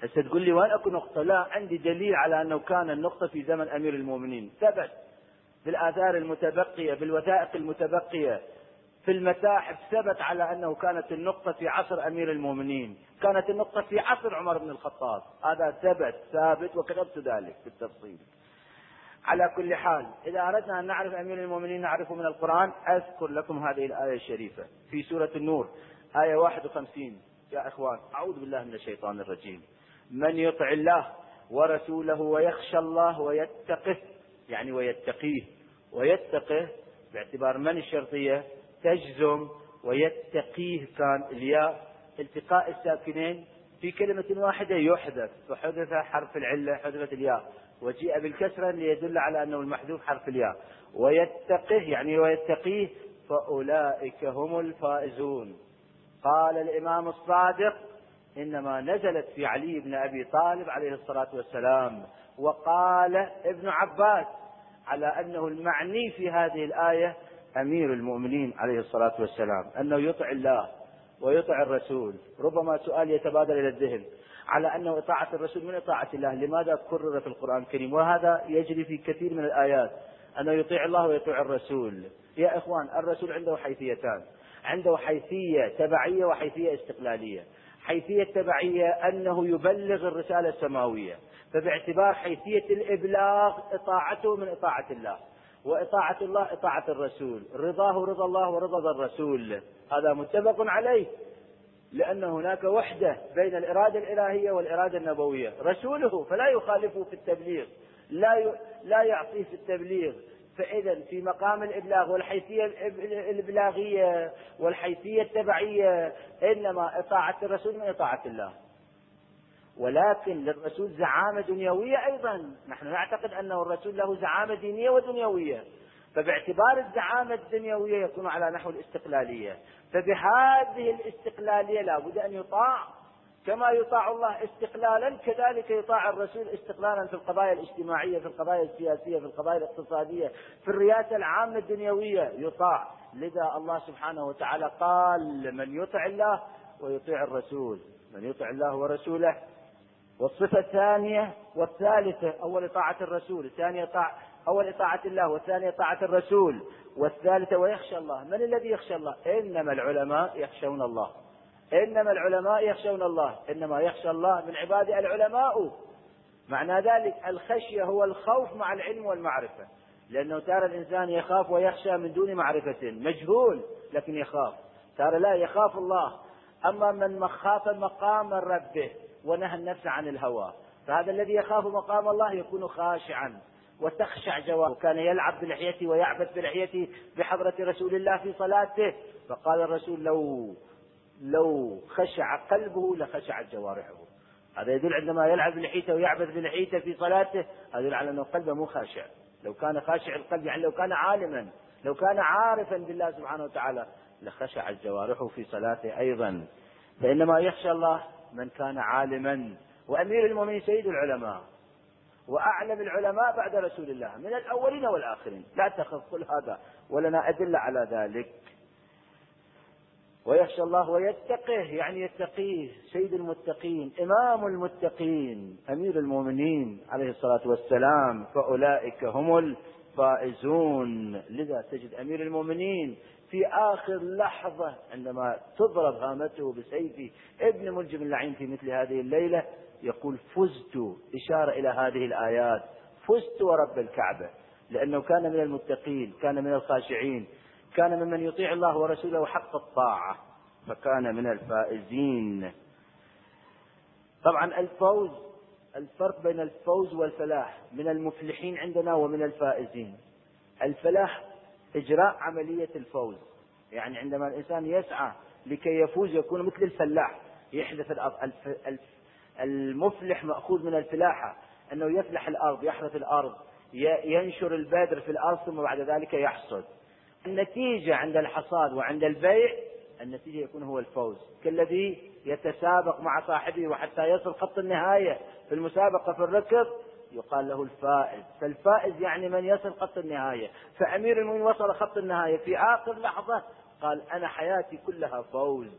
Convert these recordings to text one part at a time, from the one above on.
هسه تقول لي وين اكو نقطة؟ لا، عندي دليل على انه كان النقطة في زمن امير المؤمنين، ثبت بالآثار المتبقية، بالوثائق المتبقية في المتاحف، ثبت على أنه كانت النقطة في عصر أمير المؤمنين، كانت النقطة في عصر عمر بن الخطاب، هذا ثابت وكتبت ذلك بالتفصيل. على كل حال، إذا أردنا أن نعرف أمير المؤمنين نعرفه من القرآن، أذكر لكم هذه الآية الشريفة في سورة النور آية 51. يا إخوان، أعوذ بالله من الشيطان الرجيم. من يطع الله ورسوله ويخشى الله ويتقه، يعني ويتقيه، ويتقه باعتبار من الشرطية تجزم، ويتقيه كان الياء التقاء الساكنين في كلمة واحدة يحذف، فحذف حرف العلة، حذفت الياء، وجيء بالكسرة ليدل على أنه المحذوف حرف الياء. ويتقه يعني ويتقيه، فأولئك هم الفائزون. قال الإمام الصادق: إنما نزلت في علي بن أبي طالب عليه الصلاة والسلام. وقال ابن عباس على أنه المعني في هذه الآية أمير المؤمنين عليه الصلاة والسلام، أنه يطع الله ويطع الرسول. ربما سؤال يتبادر إلى الذهن على أنه إطاعة الرسول من إطاعة الله، لماذا كرر في القرآن الكريم؟ وهذا يجري في كثير من الآيات، أنه يطيع الله ويطيع الرسول. يا إخوان، الرسول عنده حيثيتان، عنده حيثية تبعية وحيثية استقلالية. حيثية تبعية أنه يبلغ الرسالة السماوية، فباعتبار حيثية الإبلاغ إطاعته من إطاعة الله، وإطاعة الله إطاعة الرسول، رضاه رضا الله ورضا الرسول، هذا متفق عليه، لأن هناك وحدة بين الإرادة الإلهية والإرادة النبوية. رسوله فلا يخالفه في التبليغ، لا يعصيه في التبليغ. فإذا في مقام الإبلاغ والحيثية الإبلاغية والحيثية التبعية إنما إطاعة الرسول من إطاعة الله. ولكن للرسول زعامة دنيوية أيضا، نحن نعتقد أنه الرسول له زعامة دينية ودنيوية، فباعتبار الزعامة الدنيوية يكون على نحو الاستقلالية، فبهذه الاستقلالية لا بد أن يطاع كما يطاع الله استقلالا، كذلك يطاع الرسول استقلالا في القضايا الاجتماعية، في القضايا السياسية، في القضايا الاقتصادية، في الرئاسة العامة الدنيوية يطاع. لذا الله سبحانه وتعالى قال: من يطع الله ويطيع الرسول، من يطع الله ورسوله. والصفة الثانية والثالثة، أول طاعة الرسول، الثانية أول طاعة الله، والثانية طاعة الرسول، والثالثة ويخشى الله. من الذي يخشى الله؟ إنما العلماء يخشون الله، إنما العلماء يخشون الله، إنما يخشى الله من عباده العلماء. معنى ذلك الخشية هو الخوف مع العلم والمعرفة، لأنه ترى الإنسان يخاف ويخشى من دون معرفة، مجهول لكن يخاف، ترى لا يخاف الله. أما من خاف مقام ربه ونهى النفس عن الهوى، فهذا الذي يخاف مقام الله يكون خاشعا وتخشع جواره. وكان يلعب بلحيته ويعبث بلحيته بحضرة رسول الله في صلاته، فقال الرسول: لو خشع قلبه لخشعت جوارحه. هذا يدل عندما يلعب بلحيته ويعبث بلحيته في صلاته، هذا يدل على أنه قلبه مو خاشع. لو كان خاشع القلب، يعني لو كان عالما، لو كان عارفا بالله سبحانه وتعالى، لخشعت جوارحه في صلاته أيضا. فإنما يخشى الله من كان عالما. وأمير المؤمنين سيد العلماء وأعلم العلماء بعد رسول الله من الأولين والآخرين، لا تخف، كل هذا ولنا أدلة على ذلك. ويخشى الله ويتقه، يعني يتقيه، سيد المتقين، إمام المتقين، أمير المؤمنين عليه الصلاة والسلام، فأولئك هم الفائزون. لذا تجد أمير المؤمنين في آخر لحظة عندما تضرب هامته بسيف ابن ملجم اللعين في مثل هذه الليلة يقول: فزت، إشارة إلى هذه الآيات، فزت ورب الكعبة، لأنه كان من المتقين، كان من الخاشعين، كان ممن يطيع الله ورسوله حق الطاعة، فكان من الفائزين. طبعا الفوز، الفرق بين الفوز والفلاح، من المفلحين عندنا ومن الفائزين. الفلاح إجراء عملية الفوز، يعني عندما الإنسان يسعى لكي يفوز يكون مثل الفلاح يحدث الأرض. المفلح مأخوذ من الفلاحة، أنه يفلح الأرض، يحرث الأرض، ينشر البذر في الأرض ثم بعد ذلك يحصد. النتيجة عند الحصاد وعند البيع، النتيجة يكون هو الفوز، كالذي يتسابق مع صاحبه وحتى يصل خط النهاية في المسابقة في الركض يقال له الفائز. فالفائز يعني من يصل خط النهاية. فأمير المؤمنين وصل خط النهاية في آخر لحظة، قال: أنا حياتي كلها فوز،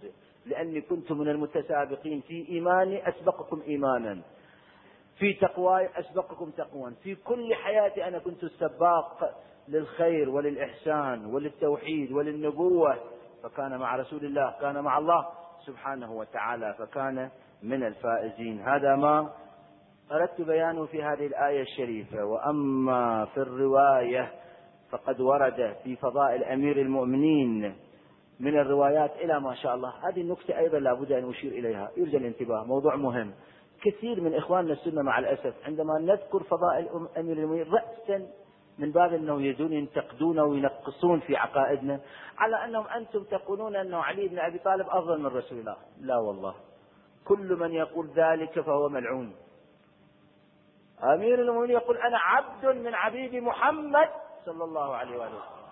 لأني كنت من المتسابقين في إيماني أسبقكم إيمانا، في تقواي أسبقكم تقوى، في كل حياتي أنا كنت السباق للخير وللإحسان وللتوحيد وللنبوة. فكان مع رسول الله، كان مع الله سبحانه وتعالى، فكان من الفائزين. هذا ما أردت بيانه في هذه الآية الشريفة. وأما في الرواية فقد ورد في فضائل أمير المؤمنين من الروايات إلى ما شاء الله. هذه النكتة أيضا لا بد أن أشير إليها، يرجى الانتباه، موضوع مهم. كثير من إخواننا السنة مع الأسف عندما نذكر فضائل أمير المؤمنين رأسا من باب أنه يريدون ينتقدون وينقصون في عقائدنا على أنهم أنتم تقولون أنه علي بن أبي طالب أفضل من رسول الله. لا والله، كل من يقول ذلك فهو ملعون. أمير المؤمنين يقول أنا عبد من عبيد محمد صلى الله عليه وآله وسلم.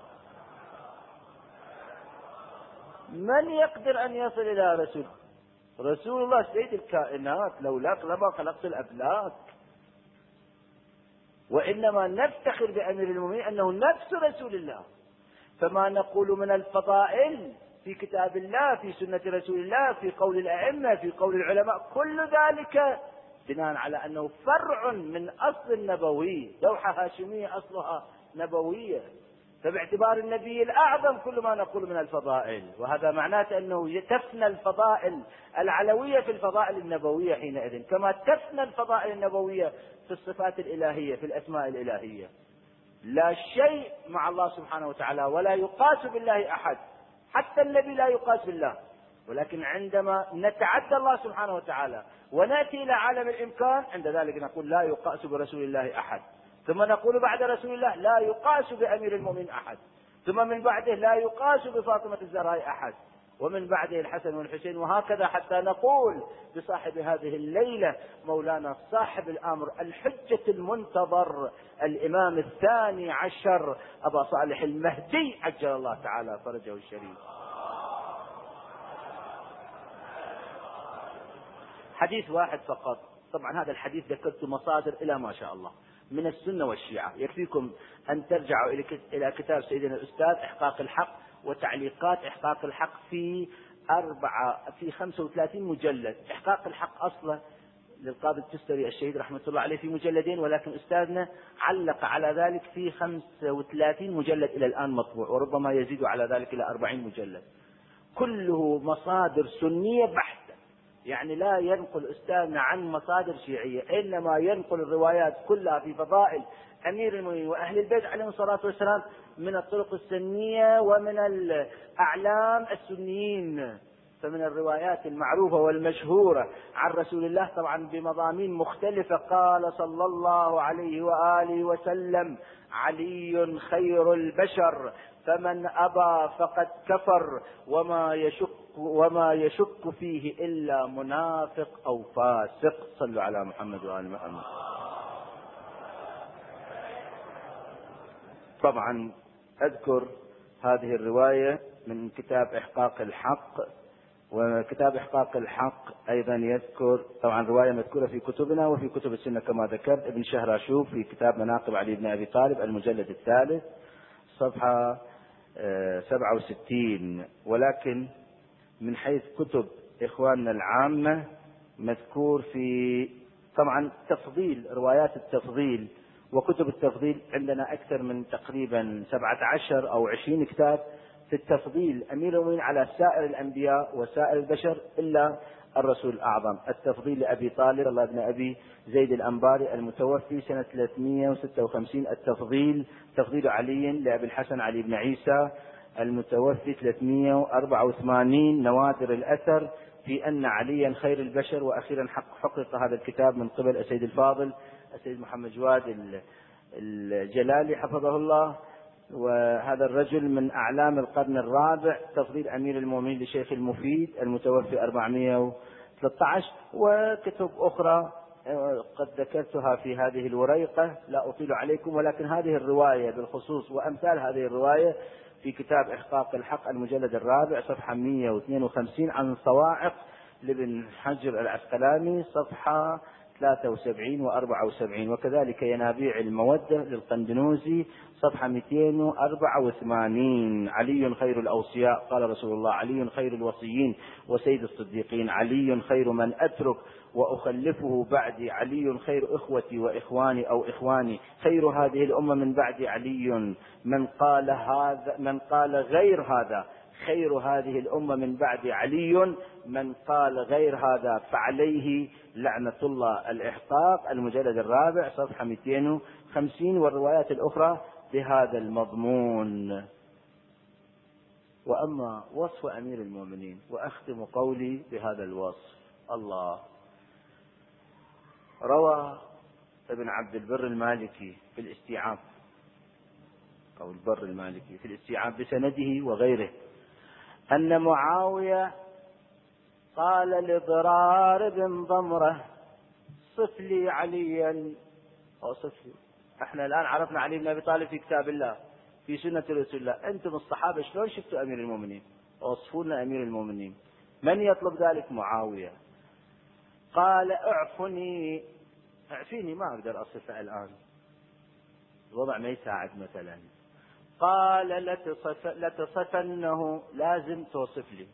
من يقدر أن يصل إلى رسول الله سيد الكائنات، لولاك لما خلقت الأفلاك. وإنما نفتخر بأمير المؤمنين أنه نفس رسول الله. فما نقول من الفضائل في كتاب الله، في سنة رسول الله، في قول الأئمة، في قول العلماء، كل ذلك بناء على أنه فرع من أصل نبوي، لوحة هاشمية أصلها نبوية. فباعتبار النبي الأعظم كل ما نقول من الفضائل، وهذا معناته أنه تفنى الفضائل العلوية في الفضائل النبوية حينئذ، كما تفنى الفضائل النبوية في الصفات الإلهية، في الأسماء الإلهية. لا شيء مع الله سبحانه وتعالى، ولا يقاس بالله أحد، حتى النبي لا يقاس بالله. ولكن عندما نتعدى الله سبحانه وتعالى ونأتي إلى عالم الإمكان، عند ذلك نقول لا يقاس برسول الله أحد. ثم نقول بعد رسول الله لا يقاس بأمير المؤمنين أحد، ثم من بعده لا يقاس بفاطمة الزهراء أحد، ومن بعده الحسن والحسين، وهكذا حتى نقول بصاحب هذه الليلة مولانا صاحب الأمر الحجة المنتظر الإمام الثاني عشر أبا صالح المهدي عجل الله تعالى فرجه الشريف. حديث واحد فقط، طبعا هذا الحديث ذكرت مصادر إلى ما شاء الله من السنة والشيعة، يكفيكم أن ترجعوا إلى كتاب سيدنا الأستاذ إحقاق الحق وتعليقات إحقاق الحق في 35 مجلد. إحقاق الحق أصله للقاضي التستري الشهيد رحمة الله عليه في مجلدين، ولكن أستاذنا علق على ذلك في 35 مجلد إلى الآن مطبوع، وربما يزيد على ذلك إلى 40 مجلد، كله مصادر سنية بحتة. يعني لا ينقل أستاذنا عن مصادر شيعية، إنما ينقل الروايات كلها في فضائل أمير المؤمنين وأهل البيت عليهم الصلاة والسلام من الطرق السنية ومن الأعلام السنيين. فمن الروايات المعروفة والمشهورة عن رسول الله طبعا بمضامين مختلفة، قال صلى الله عليه وآله وسلم علي خير البشر فمن أبى فقد كفر وما يشك فيه إلا منافق أو فاسق. صلوا على محمد وآل محمد. طبعا أذكر هذه الرواية من كتاب إحقاق الحق، وكتاب إحقاق الحق أيضا يذكر طبعا رواية مذكورة في كتبنا وفي كتب السنة كما ذكرت، ابن شهراشوب في كتاب مناقب علي بن أبي طالب المجلد الثالث صفحة 67. ولكن من حيث كتب إخواننا العامة مذكور في طبعا تفضيل، روايات التفضيل وكتب التفضيل عندنا أكثر من تقريبا 17 أو 20 كتاب في التفضيل أمير المؤمنين على سائر الأنبياء وسائر البشر إلا الرسول الأعظم. التفضيل لأبي طالب الله بن أبي زيد الأنباري المتوفي سنة 356. التفضيل تفضيل علي لأبي الحسن علي بن عيسى المتوفي 384. نوادر الأثر في أن عليا خير البشر. وأخيرا حقق هذا الكتاب من قبل السيد الفاضل السيد محمد جواد الجلالي حفظه الله، وهذا الرجل من أعلام القرن الرابع. تفضيل أمير المؤمنين لشيخ المفيد المتوفي 413. وكتب أخرى قد ذكرتها في هذه الوريقة لا أطيل عليكم، ولكن هذه الرواية بالخصوص وأمثال هذه الرواية في كتاب إحقاق الحق المجلد الرابع صفحة 152 عن صواعق لابن حجر العسقلاني صفحة 73 و74. وكذلك ينابيع المودة للقندنوزي صفحة 284. علي خير الأوصياء، قال رسول الله: علي خير الوصيين وسيد الصديقين، علي خير من أترك وأخلفه بعدي، علي خير إخوتي وإخواني أو إخواني، خير هذه الأمة من بعد علي، من قال غير هذا خير هذه الأمة من بعد علي، من قال غير هذا فعليه لعنة الله. الإحقاق المجلد الرابع صفحة 250، والروايات الأخرى بهذا المضمون. وأما وصف أمير المؤمنين، وأختم قولي بهذا الوصف. الله روى ابن عبد البر المالكي في الاستيعاب، أو البر المالكي في الاستيعاب بسنده وغيره، أن معاوية قال لضرار بن ضمرة: صف لي عليا، أو صف لي. احنا الآن عرفنا علي بن أبي طالب في كتاب الله، في سنة رسول الله. أنتم الصحابة شلون شفتوا أمير المؤمنين؟ وصفوا لنا أمير المؤمنين. من يطلب ذلك؟ معاوية. قال: اعفيني، ما أقدر أصفه الآن، الوضع ما يساعد مثلا. قال: لتصفنه، لازم توصف لي.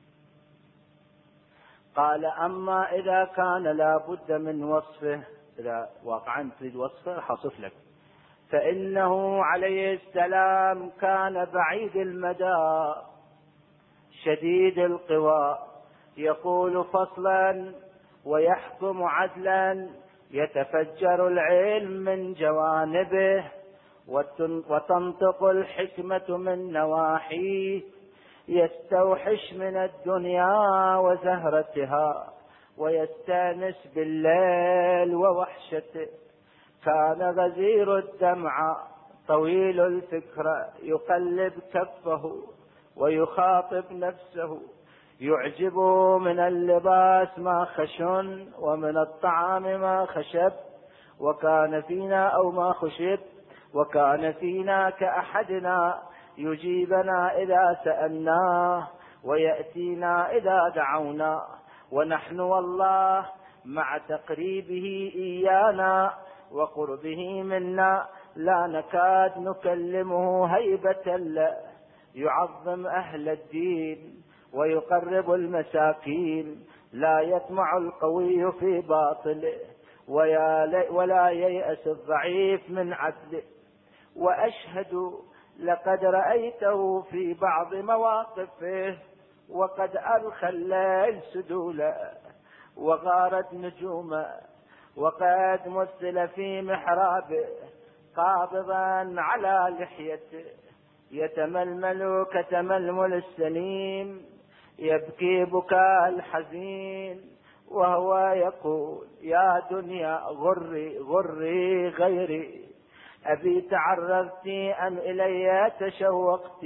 قال: أما إذا كان لا بد من وصفه، إذا واقعا تريد وصفه حصف لك، فإنه عليه السلام كان بعيد المدى شديد القوى، يقول فصلا ويحكم عدلا، يتفجر العلم من جوانبه، وتنطق الحكمة من نواحيه، يستوحش من الدنيا وزهرتها، ويستانس بالليل ووحشته. كان غزير الدمع طويل الفكرة، يقلب كفه ويخاطب نفسه، يعجب من اللباس ما خشن، ومن الطعام ما خشب، وكان فينا أو ما خشب، وكان فينا كأحدنا، يجيبنا إذا سألناه، ويأتينا إذا دعونا، ونحن والله مع تقريبه إيانا وقربه منا لا نكاد نكلمه هيبة له، يعظم أهل الدين ويقرب المساكين، لا يطمع القوي في باطله، ولا ييأس الضعيف من عدله. وأشهد لقد رأيته في بعض مواقفه، وقد أرخى الليل سدولا، وغارت نجوما، وقد مثل في محرابه قابضا على لحيته، يتململ كتململ السنيم، يبكي بكاء الحزين، وهو يقول: يا دنيا غري غري غيري، أبي تعرضت أم إلي تشوقت،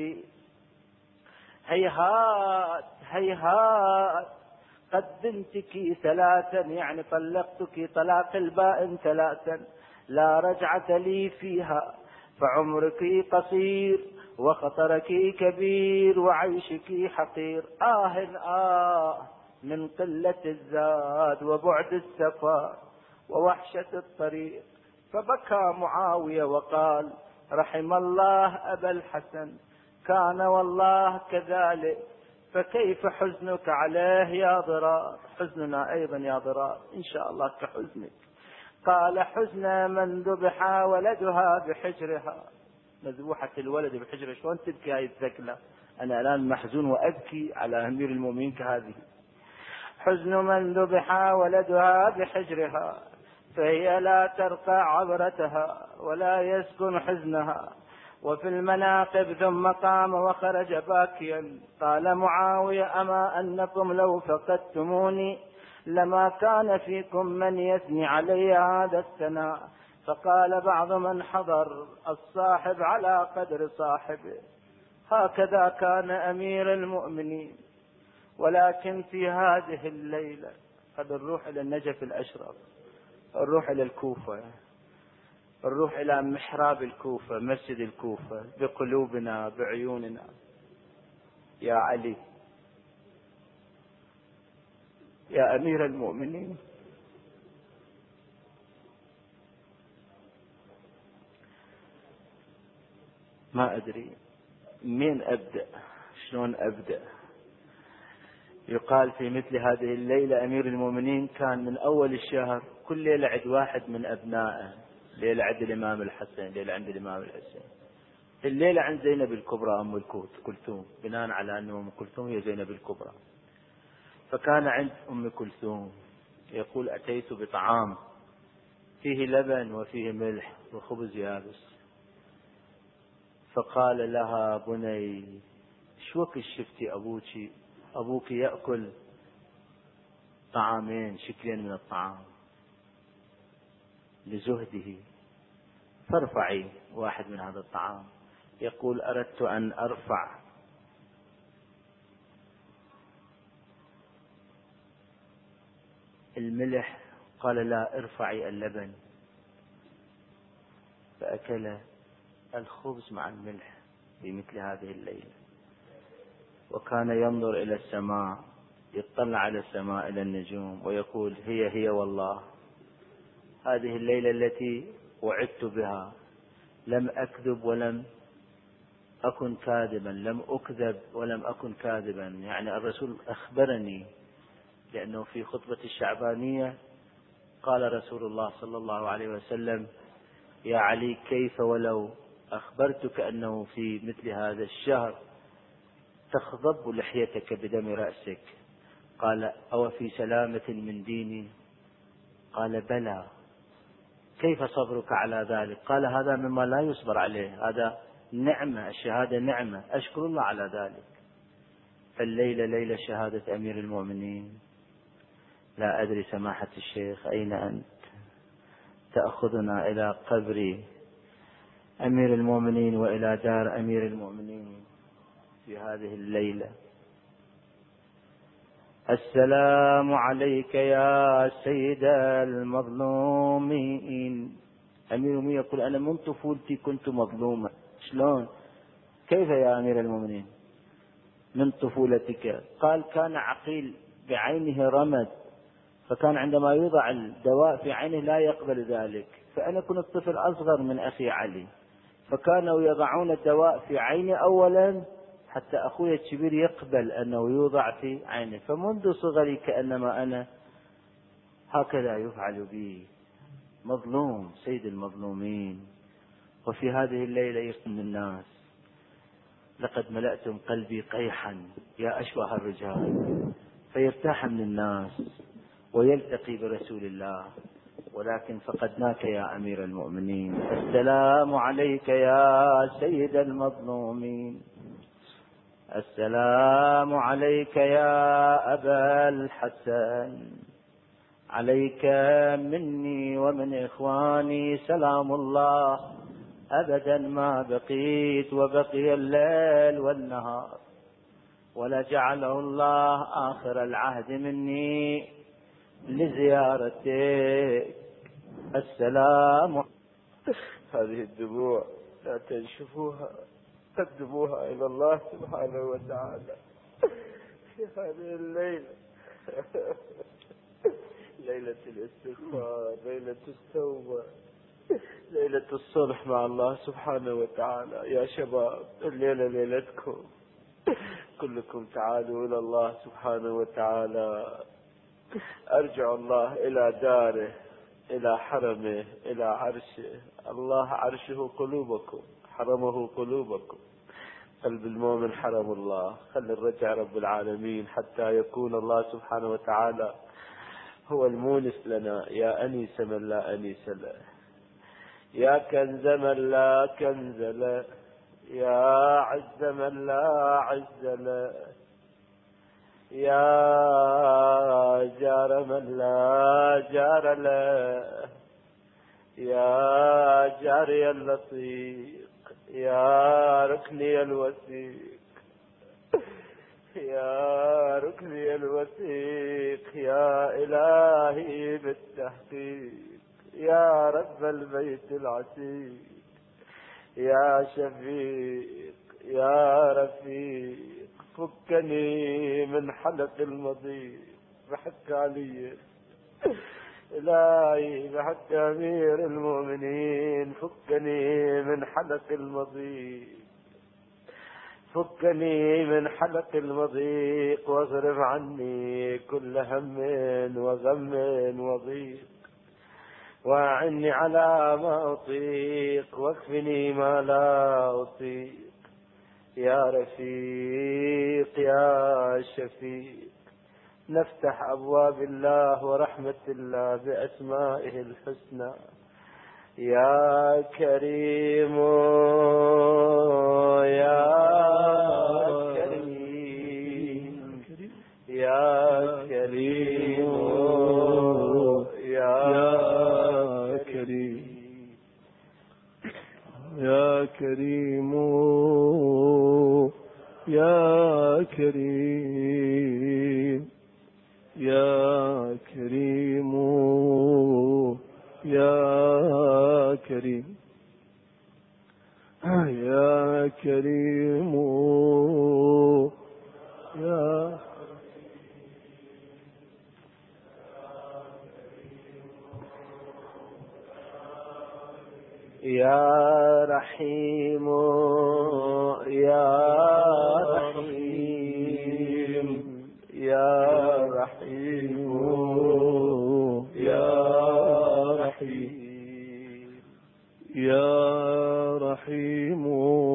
هيهات هيهات قدمتك ثلاثا، يعني طلقتك طلاق البائن ثلاثا، لا رجعة لي فيها، فعمرك قصير وخطرك كبير وعيشك حقير. من قلة الزاد وبعد السفر ووحشة الطريق. فبكى معاوية وقال: رحم الله أبا الحسن، كان والله كذلك، فكيف حزنك عليه يا ضرار؟ حزننا أيضا يا ضرار إن شاء الله كحزنك. قال: حزن من ذبح ولدها بحجرها. مذبوحة الولد بحجرها، شلون تبكي هاي الثكلة؟ أنا الآن محزون وأبكي على أمير المؤمنين كهذه. حزن من ذبح ولدها بحجرها، فهي لا ترقى عبرتها ولا يسكن حزنها. وفي المناقب ثم قام وخرج باكيا. قال معاوية: أما أنكم لو فقدتموني لما كان فيكم من يثني علي هذا الثناء. فقال بعض من حضر: الصاحب على قدر صاحبه. هكذا كان أمير المؤمنين. ولكن في هذه الليلة قد نروح إلى النجف الأشرف، نروح إلى الكوفة، نروح إلى محراب الكوفة، مسجد الكوفة، بقلوبنا بعيوننا. يا علي، يا أمير المؤمنين، ما أدري من أبدأ، شلون أبدأ. يقال في مثل هذه الليلة أمير المؤمنين كان من أول الشهر كل ليلة عند واحد من أبنائه، ليلة عند الإمام الحسن، ليلة عند الإمام الحسين، الليلة عند زينب الكبرى أم كلثوم، بناء على أن أم كلثوم هي زينب الكبرى. فكان عند أم كلثوم يقول أتيت بطعام فيه لبن وفيه ملح وخبز يابس، فقال لها بني شو وقت شفتي أبوك يأكل طعامين شكلين من الطعام لزهده، فارفعي واحد من هذا الطعام. يقول أردت أن أرفع الملح، قال لا ارفعي اللبن، فأكل الخبز مع الملح في مثل هذه الليلة. وكان ينظر إلى السماء، يطلع على السماء إلى النجوم ويقول هي والله هذه الليلة التي وعدت بها، لم أكذب ولم أكن كاذبا، لم أكذب ولم أكن كاذبا. يعني الرسول أخبرني، لأنه في خطبة الشعبانية قال رسول الله صلى الله عليه وسلم يا علي كيف ولو أخبرتك أنه في مثل هذا الشهر تخضب لحيتك بدم رأسك؟ قال أو في سلامة من ديني؟ قال بلى. كيف صبرك على ذلك؟ قال هذا مما لا يصبر عليه، هذا نعمة، الشهادة نعمة، أشكر الله على ذلك. فالليلة ليلة شهادة أمير المؤمنين. لا أدري سماحة الشيخ أين أنت؟ تأخذنا إلى قبر أمير المؤمنين وإلى دار أمير المؤمنين في هذه الليلة. السلام عليك يا سيد المظلومين. أمير المؤمنين يقول أنا من طفولتي كنت مظلوما. شلون؟ كيف يا أمير المؤمنين من طفولتك؟ قال كان عقيل بعينه رمد، فكان عندما يوضع الدواء في عينه لا يقبل ذلك، فأنا كنت طفل أصغر من أخي علي، فكانوا يضعون الدواء في عيني أولا حتى أخوي الكبير يقبل أنه يوضع في عينه، فمنذ صغري كأنما أنا هكذا يفعل بي، مظلوم سيد المظلومين. وفي هذه الليلة يقول الناس لقد ملأتم قلبي قيحا يا أشبه الرجال، فيرتاح من الناس ويلتقي برسول الله، ولكن فقدناك يا أمير المؤمنين. السلام عليك يا سيد المظلومين. السلام عليك يا أبا الحسن، عليك مني ومن إخواني سلام الله أبدا ما بقيت، وبقي الليل والنهار، ولجعله الله آخر العهد مني لزيارتك. السلام. هذه الدموع لا تنشفوها، قدموها إلى الله سبحانه وتعالى في هذه الليلة، ليلة الاستغفار، ليلة التوبة، ليلة الصلح مع الله سبحانه وتعالى. يا شباب الليلة ليلتكم، كلكم تعالوا إلى الله سبحانه وتعالى. أرجع الله إلى داره، إلى حرمه، إلى عرشه. الله عرشه قلوبكم، حرمه قلوبكم. قلب المؤمن حرم الله. خلي الرجع رب العالمين حتى يكون الله سبحانه وتعالى هو المونس لنا. يا أنيس من لا أنيس له، يا كنز من لا كنز له، يا عز من لا عز له، يا جار من لا جار له، يا جاري اللطيق، يا ركني الوثيق، يا ركني الوثيق، يا إلهي بالتحقيق، يا رب البيت العتيق، يا شفيق يا رفيق، فكني من حلق المضيق بحق علي إلهي، بحق أمير المؤمنين، فكني من حلق المضيق فكني من حلق المضيق واصرف عني كل هم وغم وضيق، واعني على ما أطيق واكفني ما لا أطيق. يا رفيق يا شفيق، نفتح أبواب الله ورحمة الله بأسمائه الحسنى. يا كريم يا كريم يا كريم يا كريم يا كريم يا كريم يا كريم يا كريم يا كريم يا رحيم يا رحيم يا رحيم يا رحيم يا رحيم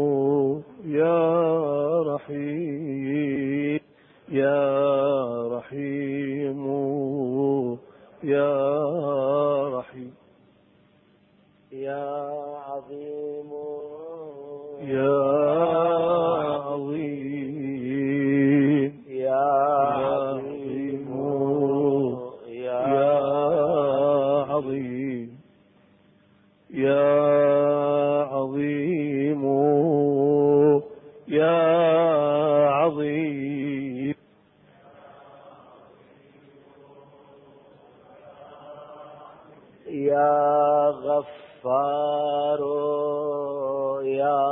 يا رحيم يا رحيم يا رحيم يا عظيم يا عظيم يا عظيم يا عظيم يا عظيم يا عظيم يا غفار يا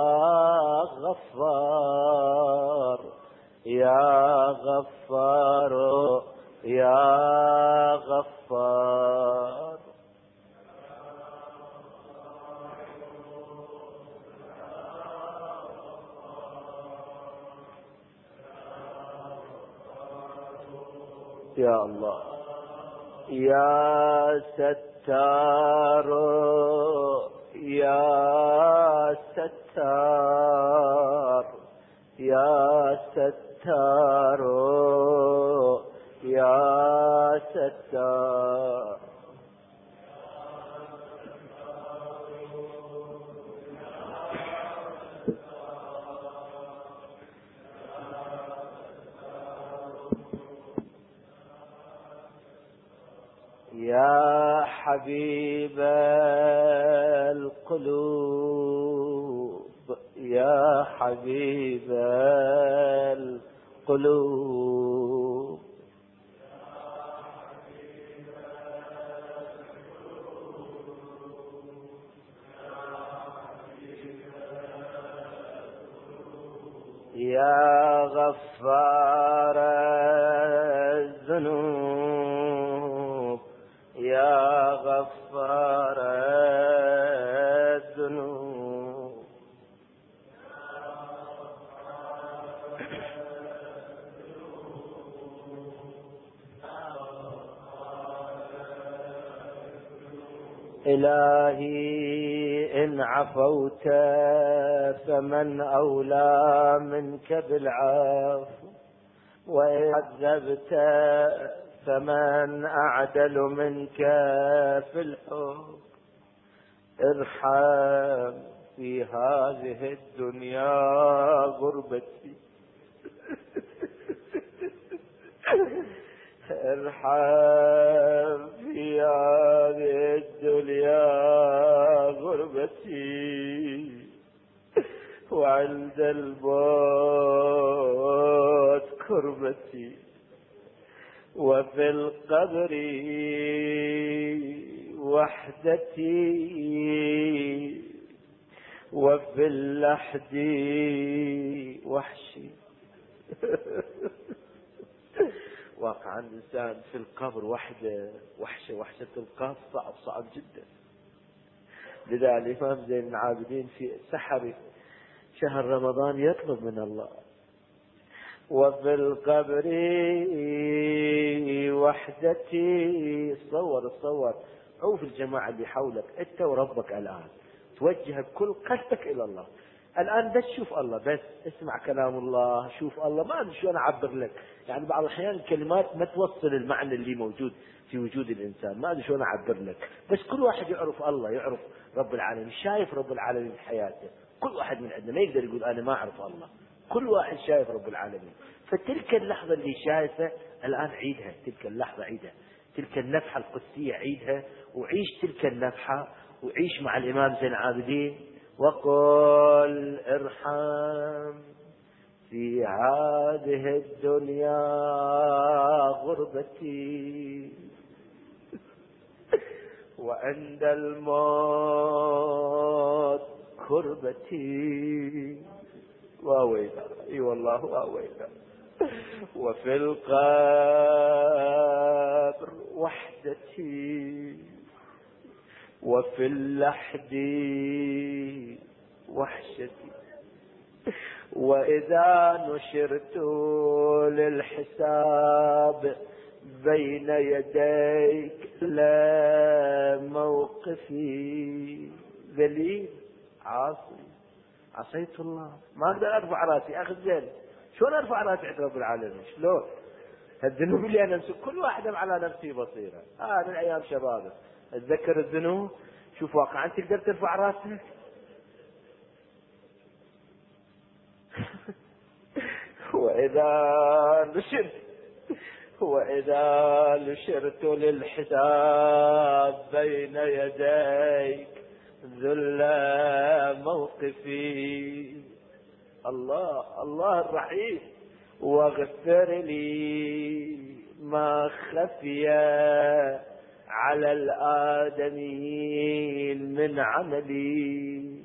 غفار يا غفار يا غفار يا الله يا ستار يا ستار يا ستار يا ستار يا حبيب القلوب يا حبيب القلوب يا غفار الذنوب يا غفار الذنوب إلهي إن عفوت فمن أولى منك بالعفو، وإن عذبت فمن أعدل منك في الحكم. ارحم في هذه الدنيا غربتي ارحم في هذه الدنيا غربتي، وعند الموت كربتي، وفي القبر وحدتي، وفي اللحد وحشي. واقع الإنسان في القبر وحده وحشة القبر صعب جدا. لذا الإمام زين العابدين في سحر شهر رمضان يطلب من الله. وفي القبر وحدتي. تصور عوف الجماعة اللي حولك، انت وربك الآن توجه بكل قلبك إلى الله الآن، بس شوف الله، بس اسمع كلام الله، شوف الله. ما أدري شو أنا أعبر لك، يعني بعض الأحيان الكلمات ما توصل المعنى اللي موجود في وجود الإنسان، ما أدري شو أنا أعبر لك. بس كل واحد يعرف الله، يعرف رب العالمين، شايف رب العالمين في حياته. كل واحد من عندنا ما يقدر يقول أنا ما أعرف الله، كل واحد شايف رب العالمين. فتلك اللحظة اللي شايفة الآن عيدها، تلك اللحظة عيدها، تلك النفحة القدسية عيدها، وعيش تلك النفحة، وعيش مع الإمام زين العابدين. وقل ارحم في هذه الدنيا غربتي، وعند الموت كربتي. واويلا، اي والله واويلا. وفي القبر وحدتي، وفي اللحد وحشتي، وإذا نشرت للحساب بين يديك لا موقفي، ذليل عاصي، عصيت الله، ما أقدر أرفع راسي. أخذ زين، شلون أرفع راسي عند رب العالمين؟ شلون؟ الذنوب اللي أنا أمسك كل واحدة على نفسي بصيرة. من أيام شبابك أتذكر الذنوب، شوف واقعا تقدر ترفع راسك. وإذا نشرت للحساب بين يديك ذل موقفي. الله الرحيم. واغفر لي ما خفي على الآدمين من عملي،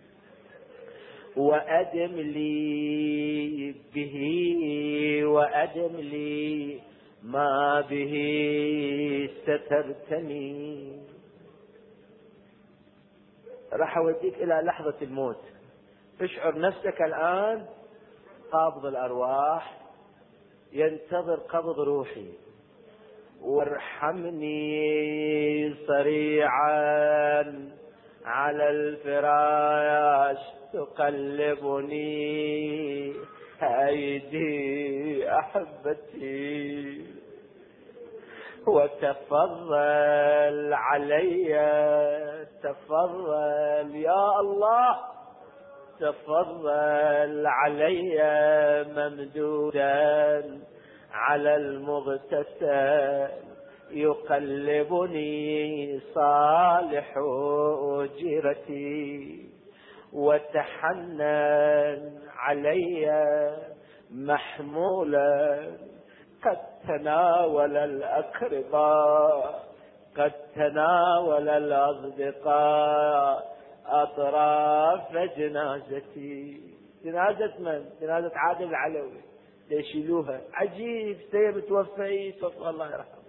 وأدم لي ما به سترتني. راح أوديك إلى لحظة الموت. اشعر نفسك الآن قابض الأرواح، ينتظر قبض روحي. وارحمني صريعا على الفراش تقلبني أيدي أحبتي، وتفضل علي، تفضل يا الله، تفضل علي ممدودا على المغتسل، يقلبني صالح أجرتي، وتحنن علي محمولا، قد تناول الأقرباء، قد تناول الأصدقاء أطراف جنازتي. جنازة من؟ جنازة عادل العلوي، يشيلوها. عجيب، سير توفي، توفى الله يرحمه.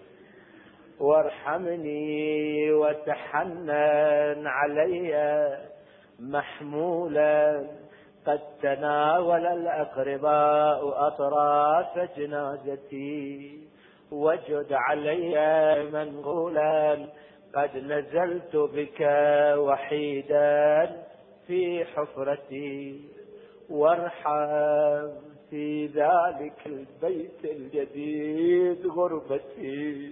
وارحمني وتحنن علي محمولا، قد تناول الأقرباء أطراف جنازتي، وجد علي منقولا، قد نزلت بك وحيدا في حفرتي، وارحم في ذلك البيت الجديد غربتي،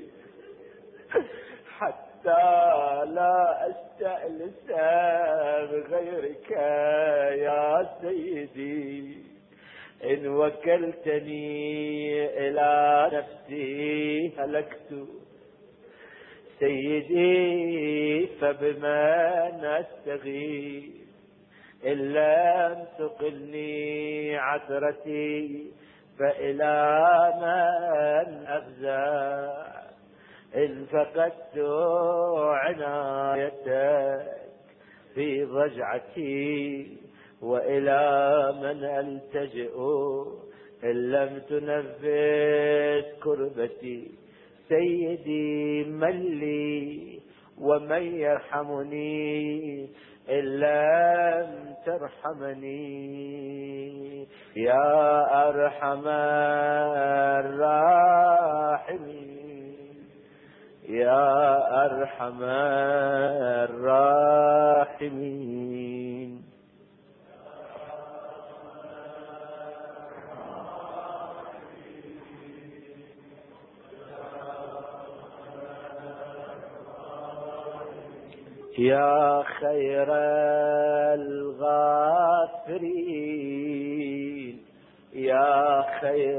حتى لا أستأنس بغيرك يا سيدي. إن وكلتني إلى نفسي هلكت سيدي، فبمن أستغيث؟ إن لم تقلني عثرتي فإلى من أفزع؟ إن فقدت عنايتك في ضجعتي، وإلى من ألتجئ إن لم تنفس كربتي؟ سيدي من لي ومن يرحمني إن لم ترحمني يا أرحم الراحمين يا أرحم الراحمين. يا خير الغافرين يا خير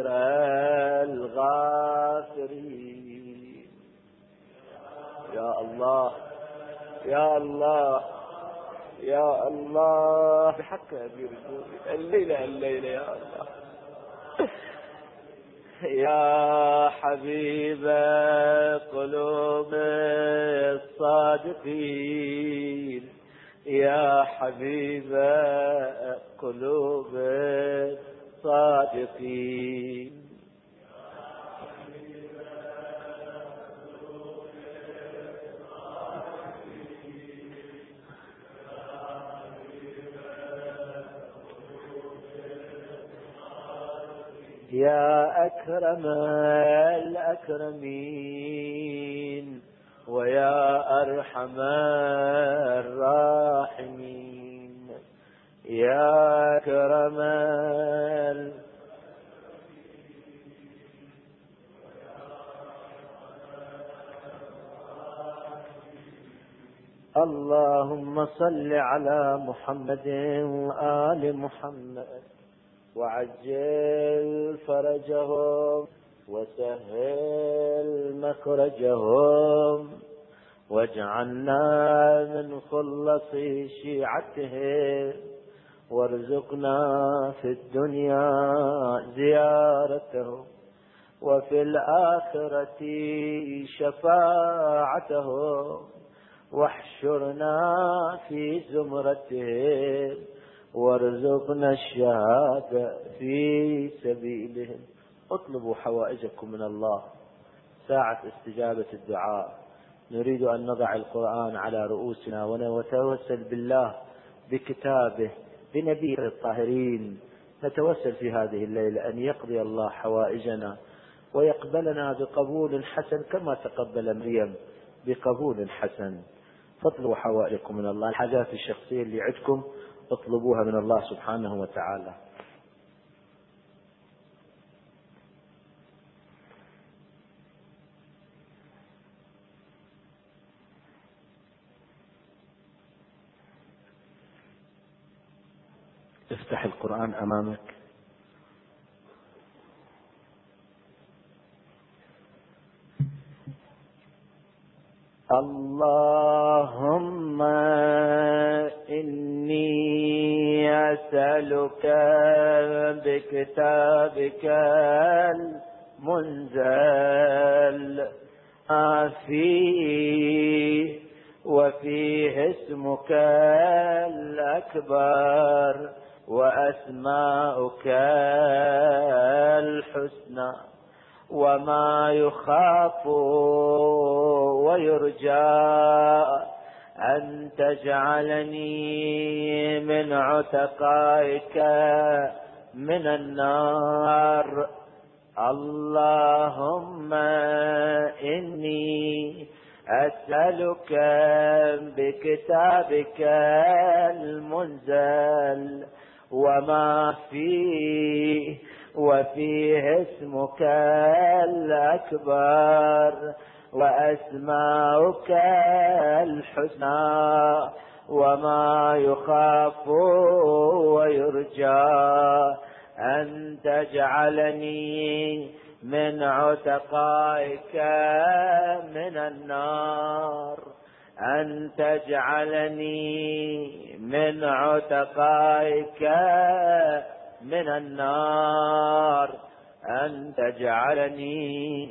الغافرين. يا الله يا الله يا الله بحق أمير المؤمنين الليلة يا الله. يا حبيب قلوب الصادقين يا حبيب قلوب الصادقين. يا أكرم الأكرمين ويا أرحم الراحمين. يا أكرم اللهم صل على محمد وآل محمد وعجل فرجهم وسهل مخرجهم واجعلنا من خلص شيعتهم وارزقنا في الدنيا زيارتهم وفي الآخرة شفاعتهم واحشرنا في زمرتهم وارزقنا الشهادة في سبيلهم. اطلبوا حوائجكم من الله، ساعة استجابة الدعاء. نريد أن نضع القرآن على رؤوسنا ونتوسل بالله بكتابه بنبيه الطاهرين. نتوسل في هذه الليلة أن يقضي الله حوائجنا ويقبلنا بقبول حسن كما تقبل مريم بقبول حسن. فاطلبوا حوائجكم من الله، الحاجات الشخصية اللي عندكم اطلبوها من الله سبحانه وتعالى. افتح القرآن أمامك. اللهم إني أسألك بكتابك المنزل فيه وفيه اسمك الأكبر وأسماؤك الحسنى وما يخاف ويرجى أن تجعلني من عتقائك من النار. اللهم إني أسألك بكتابك المنزل وما فيه وفيه اسمك الأكبر وأسماؤك الحسنى وما يخاف ويرجى أن تجعلني من عتقائك من النار. أن تجعلني من عتقائك من النار. أن تجعلني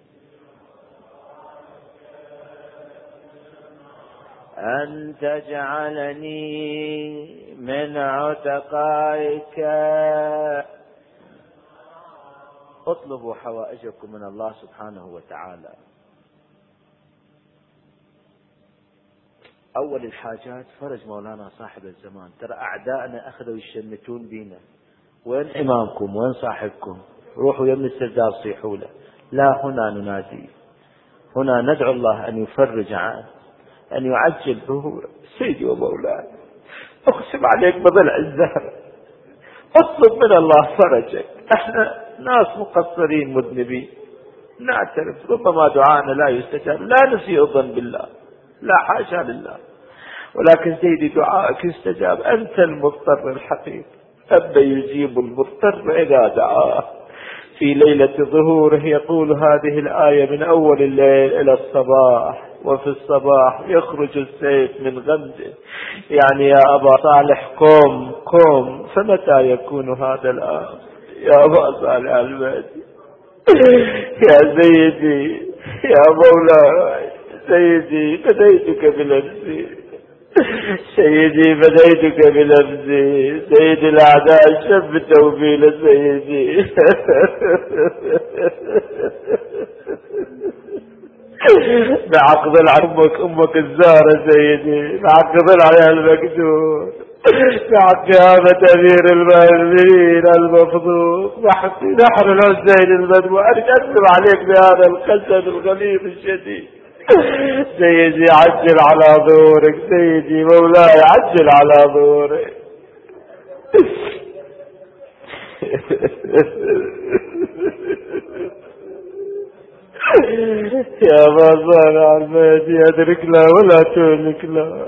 من عتقائك. اطلبوا حوائجكم من الله سبحانه وتعالى. أول الحاجات فرج مولانا صاحب الزمان. ترى أعدائنا أخذوا يشمتون بينا، وين إمامكم وين صاحبكم؟ روحوا يم السردار صيحوا له. لا، هنا ننادي، هنا ندعو الله أن يفرج عنه، أن يعجل ظهوره. سيدي ومولاي أقسم عليك بضلع الزهر، اطلب من الله فرجك. احنا ناس مقصرين مذنبين، نعترف ربما دعانا لا يستجاب، لا نسيء الظن بالله، لا حاشا لله، ولكن سيدي دعائك يستجاب. أنت المضطر الحقيقي، أب يجيب المضطر إذا دعاه. في ليلة ظهوره يقول هذه الآية من أول الليل إلى الصباح، وفي الصباح يخرج السيف من غمده. يعني يا أبا صالح قم قم، فمتى يكون هذا الآن يا أبا صالح المهدي؟ يا سيدي يا مولاي، سيدي بديتك بنفسي، سيدي بديتك بنفسي، سيدي الأعداء شفتوا بي سيدي. بعقد أمك الزارة سيدي، بعقد عليها المكتوب، بعد قيامة أمير المؤمنين المفضوح، بحق نحر الحسين المدموع. أكذب عليك بهذا القسم الغليظ الشديد. سيدي عجل على ظهورك، سيدي مولاي عجل على ظهورك. يا بابا المهدي أدرك لا ولا تهلك لا،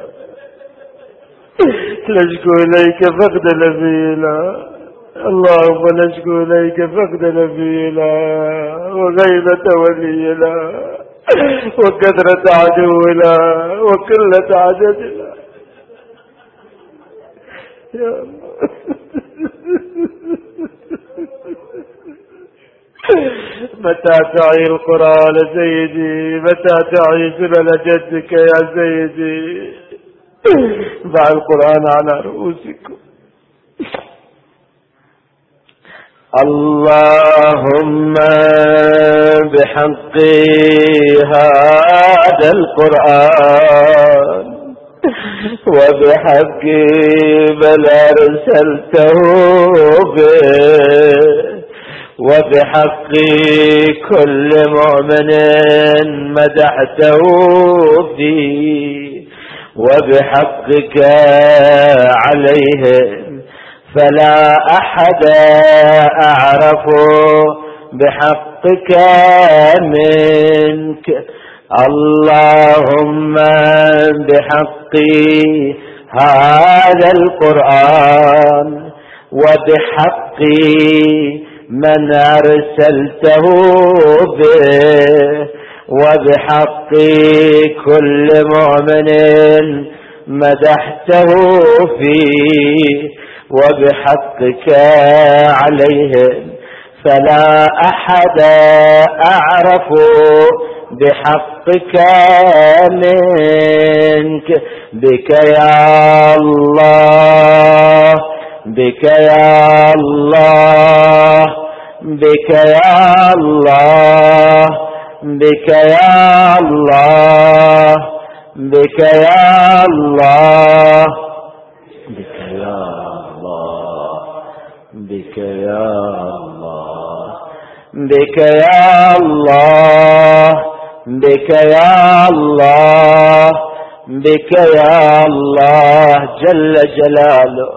نشكو إليك فقد نبينا، اللهم نشكو إليك فقد نبينا وغيبة ولينا وكثرة عدونا وقلة عددنا يا الله. متى تعي القرآن سيدي، متى تعي سنن جدك يا سيدي؟ ضع القرآن على رؤوسكم. اللهم بحق هذا القرآن وبحق من أرسلته به وبحق كل مؤمن مدحته به وبحقك عليهم فلا أحد أعرف بحقك منك. اللهم بحق هذا القرآن وبحق من أرسلته به وبحق كل مؤمن مدحته فيه وبحقك عليهم فلا أحد أعرف بحقك منك. بك يا الله، بك يا الله، بك يا الله، بك يا الله، بك يا الله، بك يا الله، بك يا الله، بك يا الله، بك يا الله، بك يا الله جل جلاله.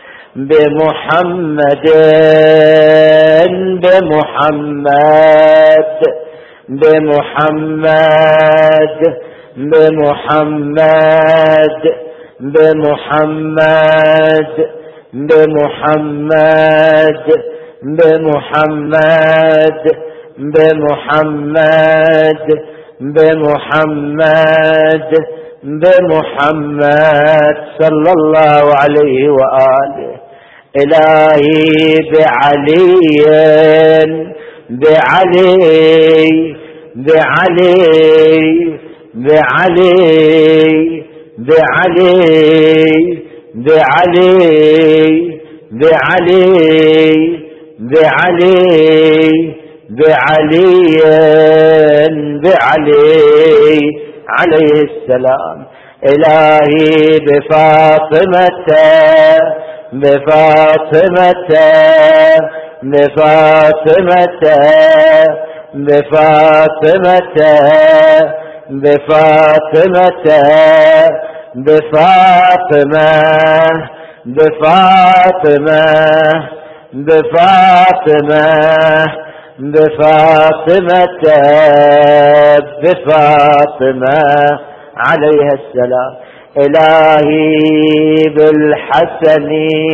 بمحمد بمحمد بمحمد بمحمد بمحمد بمحمد بمحمد بمحمد بمحمد بمحمد صلى الله عليه وآله. إلهي بعلي بعلي بعلي بعلي بعلي بعلي بعلي بعلي بعلي بعلي عليه السلام. إلهي بفاطمة بفاطمة بفاطمة بفاطمة بفاطمة بفاطمة بفاطمة بفاطمة بفاطمة بفاطمة عليها السلام. إلهي بالحسن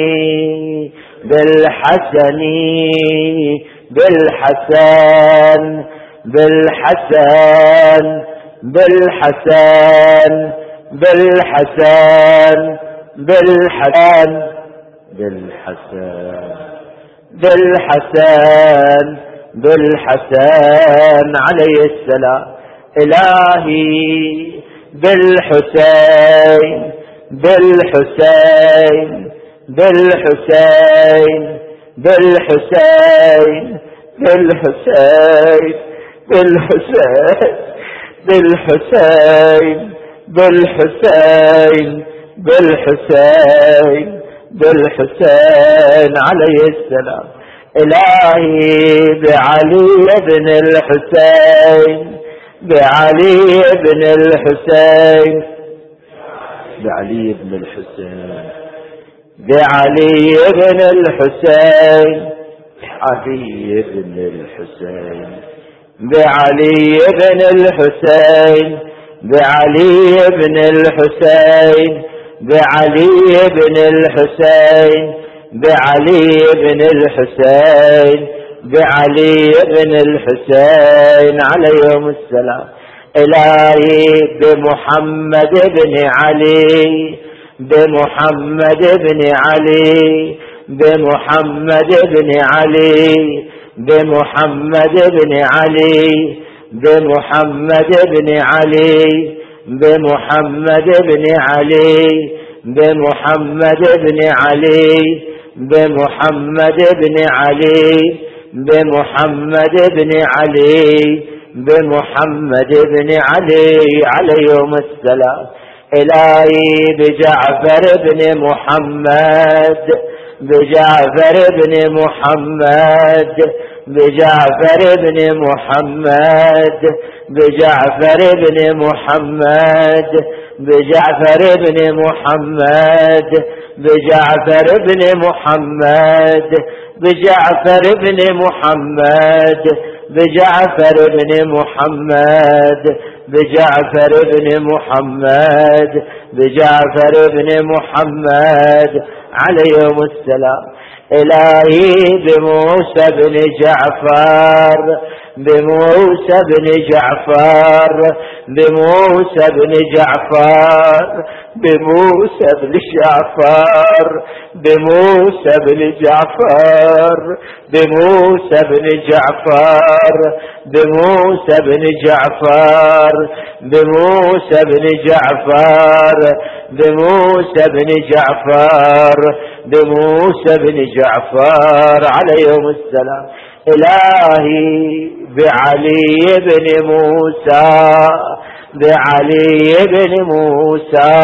بالحسن بالحسن بالحسن بالحسن بالحسن بالحسن بالحسن بالحسن بالحسن عليه السلام. إلهي بالحسين بالحسين بالحسين بالحسين بالحسين بالحسين بالحسين بالحسين بالحسين بالحسين عليه السلام. إلهي بعلي بن الحسين بعلي بن الحسين بعلي بن الحسين بعلي بن الحسين بعلي بن الحسين بعلي بن الحسين بعلي بن الحسين بعلي بن الحسين بعلي بن الحسين بعلي بن الحسين عليهم السلام. إلهي بمحمد بن علي بمحمد بن علي بمحمد بن علي بمحمد بن علي بمحمد بن علي بمحمد بن علي بمحمد بن علي بمحمد بن علي بمحمد بن علي بمحمد بن علي عليهم السلام. إلهي بجعفر بن محمد بجعفر بن محمد بجعفر بن محمد بجعفر بن محمد بجعفر بن محمد بجعفر بن محمد بجعفر بن محمد بجعفر بن محمد بجعفر بن محمد بجعفر بن محمد عليهم السلام. إلهي بموسى بن جعفر بموسى بن جعفر بموسى بن جعفر بموسى بن جعفر بموسى بن جعفر بموسى بن جعفر بموسى بن جعفر بموسى بن جعفر بموسى بن جعفر بموسى بن جعفر عليهم السلام. إلهي بعلي بن موسى بعلي بن موسى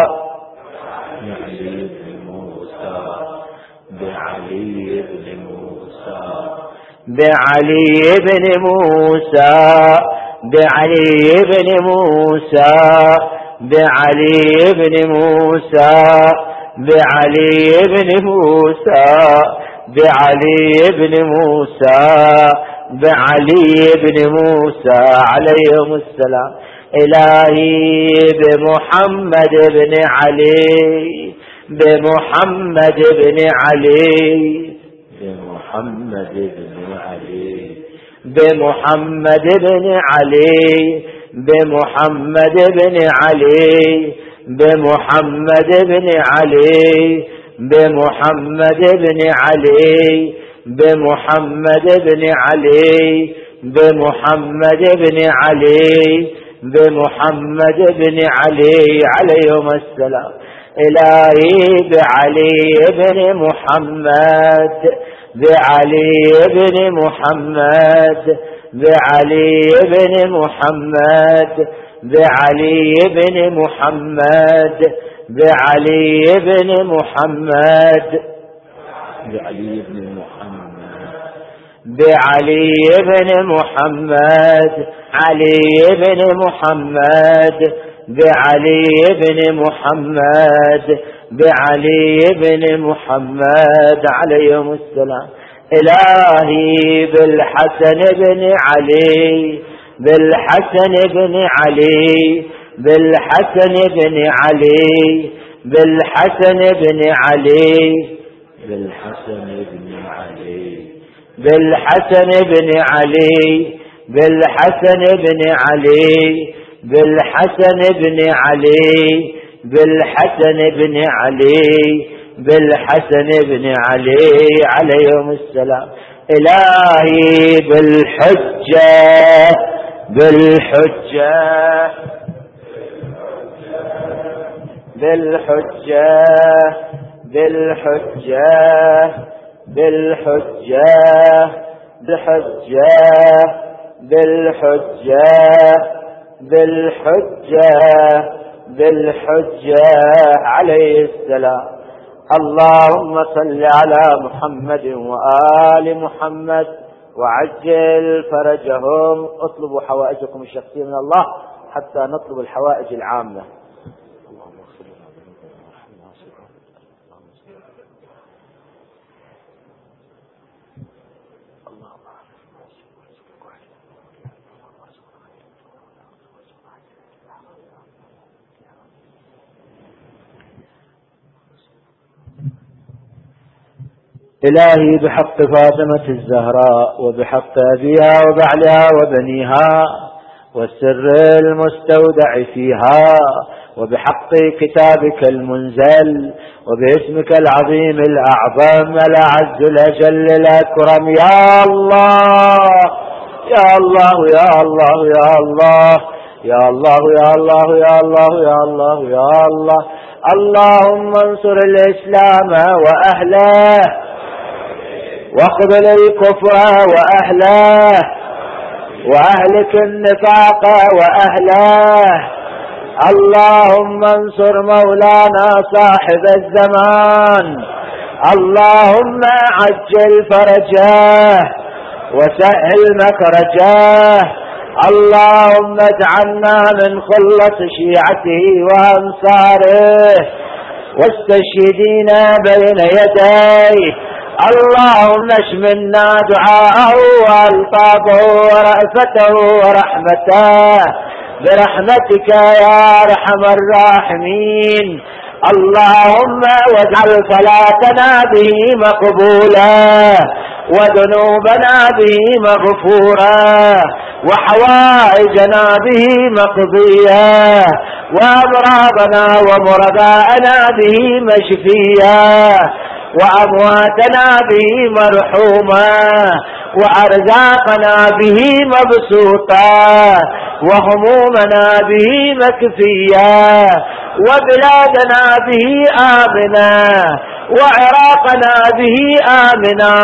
بعلي بن موسى بعلي بن موسى بعلي بن موسى بعلي بن موسى بعلي بن موسى بعلي بن موسى بعلي بن موسى بعلي بن موسى عليهم السلام. إلهي بمحمد بن علي بمحمد بن علي بمحمد بن علي بمحمد بن علي بمحمد بن علي بمحمد بن علي بمحمد بن علي بمحمد بن علي بمحمد بن علي بمحمد بن علي عليهم السلام. إلهي بعلي بن محمد بعلي بن محمد بعلي بن محمد بعلي بن محمد بعلي بن محمد بعلي بن محمد بعلي بن محمد علي بن محمد بعلي بن محمد بعلي بن محمد عليهم السلام. إلهي بالحسن بن علي بالحسن بن علي بالحسن بن علي بالحسن بن علي بالحسن بن علي بالحسن بن علي بالحسن بن علي بالحسن بن علي بالحسن بن علي بالحسن بن علي عليهم السلام. إلهي بالحجة بالحجة بالحجة بالحجة بالحجة بالحجة بالحجة بالحجة بالحجة عليه السلام. اللهم صل على محمد وآل محمد وعجل فرجهم. اطلبوا حوائجكم الشخصية من الله حتى نطلب الحوائج العامة. إلهي بحق فاطمة الزهراء وبحق أبيها وبعلها وبنيها والسر المستودع فيها وبحق كتابك المنزل وباسمك العظيم الأعظم الأعز الأجل الأكرم. يا الله يا الله يا الله يا الله يا الله يا الله يا الله يا الله يا الله. اللهم انصر الإسلام وأهله واخذل الكفر وأهله وأهلك النفاق وأهله. اللهم انصر مولانا صاحب الزمان. اللهم عجل فرجه وسهل مخرجه. اللهم اجعلنا من خلة شيعته وأنصاره واستشهدين بين يديه. اللهم اشملنا دعاءه وألطافه ورأفته ورحمته برحمتك يا أرحم الراحمين. اللهم واجعل صلاتنا به مقبولة وذنوبنا به مغفورة وحوائجنا به مقضية وأمراضنا ومرضاءنا به مشفية وأمواتنا به مرحومة وأرزاقنا به مبسوطة وهمومنا به مكفية وبلادنا به آمنة وعراقنا به آمنة.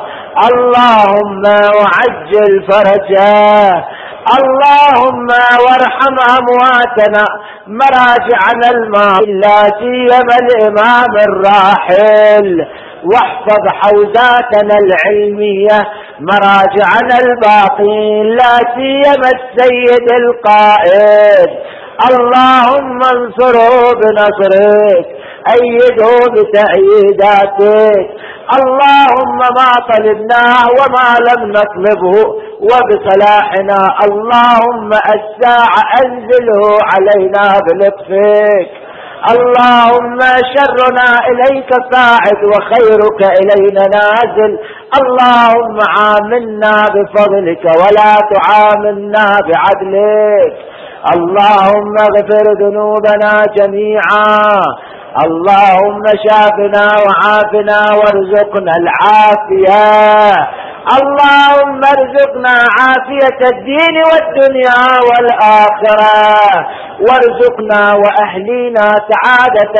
اللهم وعجل فرجه. اللهم وارحم أمواتنا مراجعنا الماء لا سيما الإمام الراحل واحفظ حوزاتنا العلمية مراجعنا الباقين لا سيما السيد القائد. اللهم انصره بنصرك أيده بتأييداتك. اللهم ما طلبناه وما لم نطلبه وبصلاحنا اللهم الساعة أنزله علينا بلطفك. اللهم شرنا إليك صاعد وخيرك إلينا نازل. اللهم عاملنا بفضلك ولا تعاملنا بعدلك. اللهم اغفر ذنوبنا جميعا. اللهم شافنا وعافنا وارزقنا العافية. اللهم ارزقنا عافية الدين والدنيا والآخرة وارزقنا وأهلينا سعادة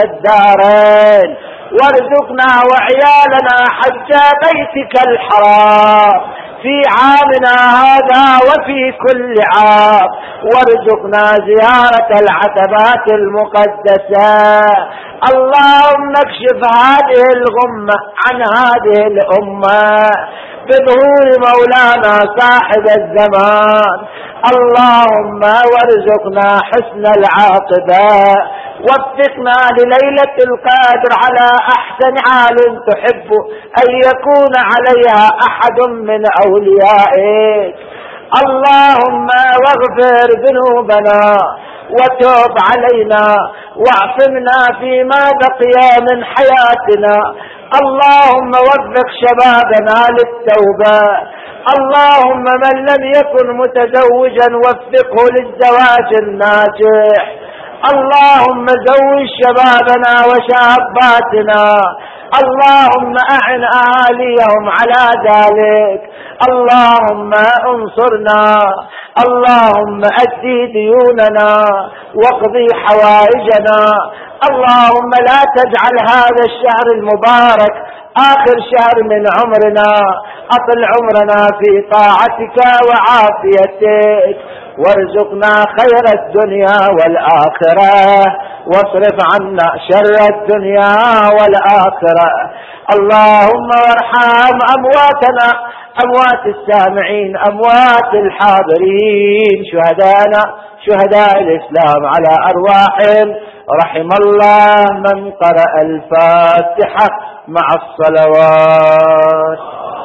الدارين وارزقنا وعيالنا حج بيتك الحرام في عامنا هذا وفي كل عام، وارزقنا زيارة العتبات المقدسة. اللهم اكشف هذه الغمة عن هذه الأمة بظهور مولانا صاحب الزمان. اللهم وارزقنا حسن العاقبة، وفقنا لليلة القدر على أحسن حال تحب أن يكون عليها أحد من أوليائك. اللهم واغفر ذنوبنا وتوب علينا واعصمنا فيما بقي من حياتنا. اللهم وفق شبابنا للتوبة. اللهم من لم يكن متزوجا وفقه للزواج الناجح. اللهم زوج شبابنا وشاباتنا. اللهم أعن أهاليهم على ذلك. اللهم انصرنا. اللهم أدي ديوننا واقضي حوائجنا. اللهم لا تجعل هذا الشهر المبارك آخر شهر من عمرنا. أطل عمرنا في طاعتك وعافيتك، وارزقنا خير الدنيا والآخرة، واصرف عنا شر الدنيا والآخرة. اللهم وارحم أمواتنا، أموات السامعين، أموات الحاضرين، شهدانا شهداء الإسلام على أرواحهم. رحم الله من قرأ الفاتحة مع الصلوات.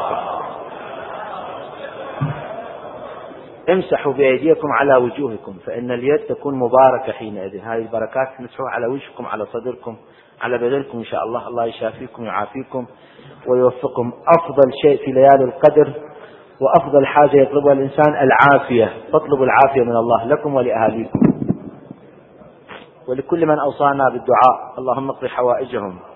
امسحوا بأيديكم على وجوهكم، فإن اليد تكون مباركة حينئذ. هذه البركات تمسحوها على وجهكم، على صدركم، على بدنكم إن شاء الله. الله يشافيكم ويعافيكم ويوفقكم. أفضل شيء في ليالي القدر وأفضل حاجة يطلبها الإنسان العافية. فاطلبوا العافية من الله لكم ولأهاليكم ولكل من أوصانا بالدعاء. اللهم اقض حوائجهم.